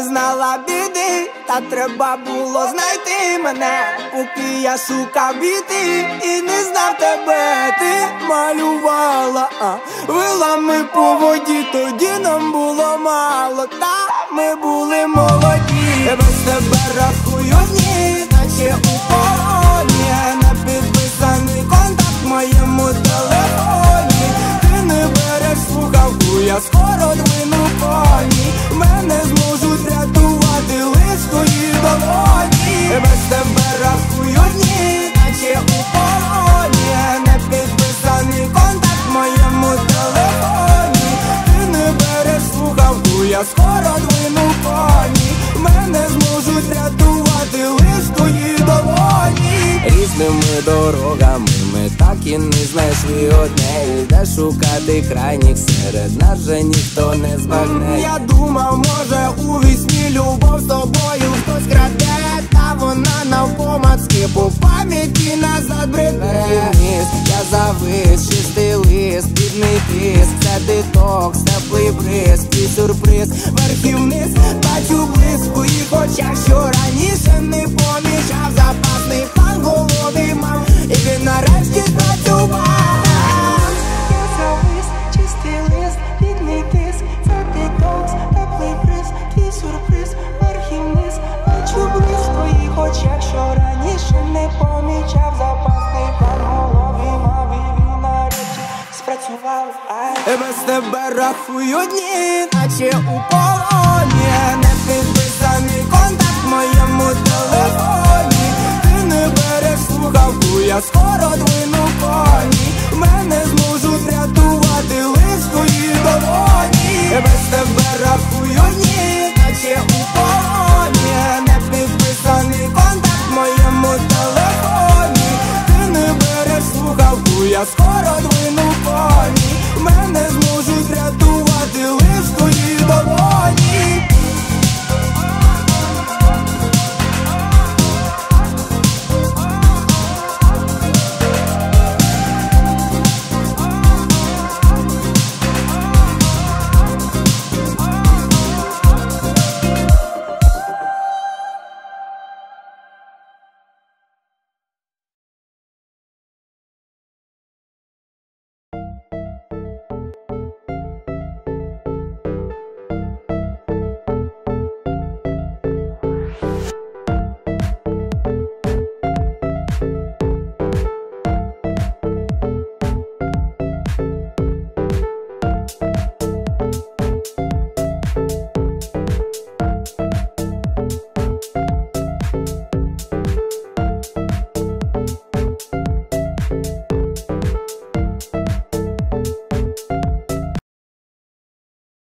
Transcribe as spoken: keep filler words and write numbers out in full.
знала біди, та треба було знайти мене, поки я шукав біти і не знав тебе. Ти малювала а, вилами по воді, тоді нам було мало, та ми були молоді. Без тебе рахую дні, наче у полоні, не підписаний контакт в моєму телефоні. Ти не береш слухавку, я скоро двину коні. Мене зможуть рятувати лиш твої долоні. Без тебе рахую дні, наче у полоні, не підписаний контакт в моєму телефоні. Ти не береш слухавку, я скоро двину коні. Мене зможуть рятувати лиш твої долоні. Різними дорогами ми так і не знайшли одне, де шукати крайніх, серед нас же ніхто не збагне. Я думав, може у вісні любов з тобою хтось краде, та вона навпомацки по пам'яті назад бреде. Я завис, чистий лист, бідний тиск, це детокс, теплий бриз, твій сюрприз. Вверх і вниз, бачу блиск в твоїх очах, що раніше не помічав. Запасний план в голові мав, і він нарешті працював. Я завис, чистий лист, бідний тиск, це детокс, теплий бриз, твій сюрприз. Вверх і вниз, бачу блиск в твоїх очах, що раніше не помічав. Запасний план в голові мав, і він нарешті спрацював. Без тебе рахую дні, наче у полоні, не підписаний контакт в моєму телефоні. Ти не береш слухавку, я скоро двину коні. Мене зможуть рятувати лиш твої долоні. Без тебе рахую дні, наче у полоні, не підписаний контакт в моєму телефоні. Ти не береш слухавку, я скоро